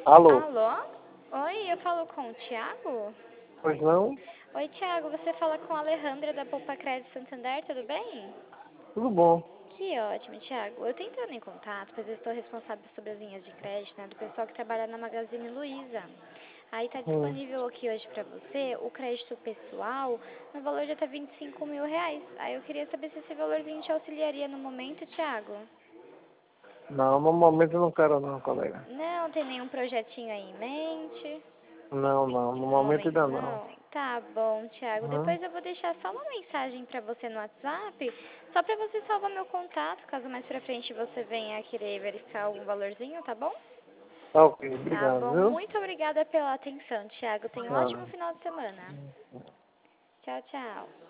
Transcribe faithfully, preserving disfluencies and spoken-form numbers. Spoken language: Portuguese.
Alô? Alô? Oi, eu falo com o Thiago? Pois não? Oi, Thiago, você fala com a Alejandra da Poupa Crédito Santander, tudo bem? Tudo bom. Que ótimo, Thiago. Eu tô entrando em contato, pois eu estou responsável sobre as linhas de crédito, né, do pessoal que trabalha na Magazine Luiza. Aí tá Hum. disponível aqui hoje pra você o crédito pessoal no valor de até vinte e cinco mil reais. Aí eu queria saber se esse valorzinho te auxiliaria no momento, Thiago. Não, no momento eu não quero não, colega. Não tem nenhum projetinho aí em mente? Não, não, no No momento momento ainda não. não? Tá bom, Thiago. Uhum. Depois eu vou deixar só uma mensagem pra você no WhatsApp, só pra você salvar meu contato, caso mais pra frente você venha querer verificar algum valorzinho, tá bom? Tá ok, Tá obrigado, bom. viu? Muito obrigada pela atenção, Thiago. Tenha um ótimo Nada. final de semana. Tchau, tchau.